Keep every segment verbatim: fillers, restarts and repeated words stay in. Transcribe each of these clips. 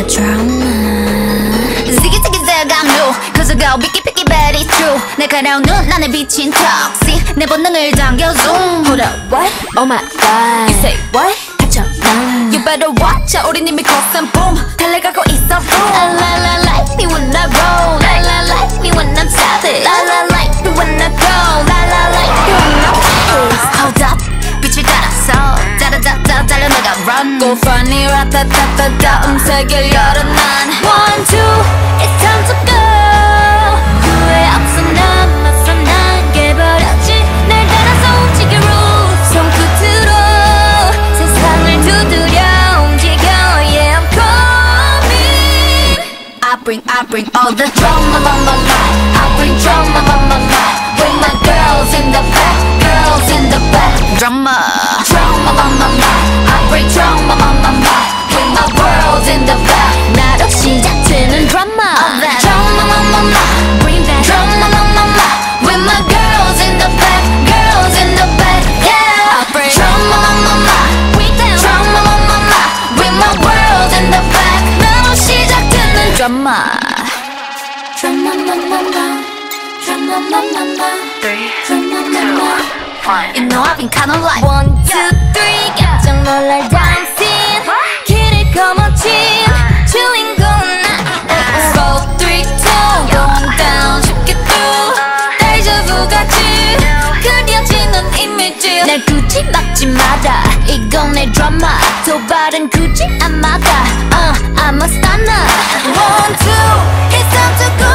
drama. Ziggy ziggy zag I'm new cause I go picky picky very true. 날카로운 눈 안에 비친 턱시 내 본능을 당겨 zoom. Hold up what? Oh my god. You say what? 난 You better watch out 우린 이미 거센 boom 달려가고 있어 boom. La la la like me when I roll. La la like me when I'm savage. La la like me when I go. La la like me when I'm pissed. Hold up 빛을 따라서 짜라짜짜 달려나가 run. Go funny 라타타타타 음색을 열어 난 One two it's time to go. 후회 없어 난 맞서 난 깨버렸지. 날 따라서 움직여 rules. 손끝으로 세상을 두드려 움직여. Yeah I'm coming. I bring I bring all the drama on my life. I bring drama on my life. With my girls in the back, girls in the back. Drama, drama on my life. I bring drama on my life. With my world in the back. 나로 시작되는 drama. Drama on my life. Bring that drama on my life. With my girls in the back, girls in the back. Yeah, I bring drama on my life. Bring that drama on my life. With my world in the back. 나로 시작되는 drama. Drama, drama, drama. Drama, drama, drama. Three, Drama, two, drama. one. You know I've been kinda like one, two, three. 깜짝 놀랄 dancing. 길을 거머쥔 주인공은 나. Four, three, two. Going down 쉽게 through. 데자부 같이 그려지는 이미지. 날 굳이 막지 마라. 이건 내 드라마. 도발은 굳이 안 막아. Uh, I'm a stunner. One, two. It's time to go.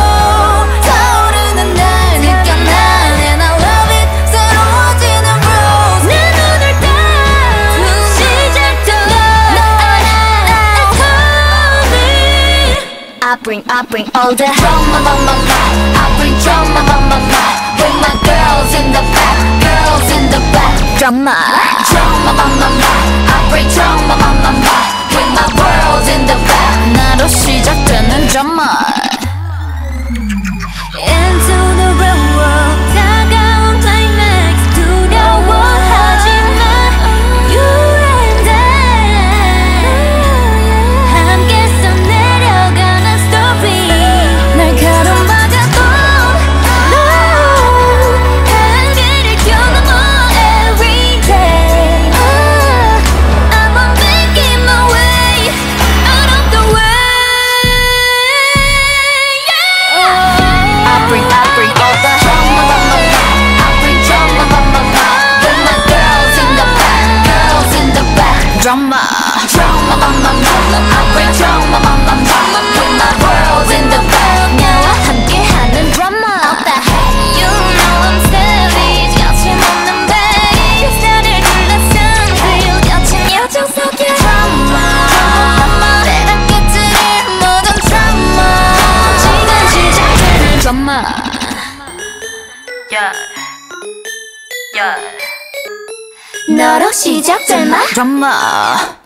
타오르는 날 느껴 난. And I love it. 새로워지는 rules. 내 눈을 딱 시작되어. It's coming. I bring, I bring all the drama on my life. I bring drama on my life. With my girls in the back, girls in the back. Drama, drama on my life. I bring drama on my life. With my world in the back. 나로 시작되는 drama. Into the real world. 다가온 climax. 두려워하지마. You and I. 함께 써내려가는 story. 날카로운 바다도 no. 한계를 뛰어넘어 every day. I'm on making my way out of the way. I bring, I bring all the drama on my life. I bring drama on my life. With my girls in the back, girls in the back. Drama, drama on my life. I bring drama on my life. With my world in the back. 나와 함께하는 drama. All the hate, you know I'm savage. 거침없는 bass. 나를 둘러싼 그려진 여정 속에 drama. 때랑 끝을 모든 drama. 지금 시작되는 drama. Yeah. Yeah. 너로 시작될 마 drama.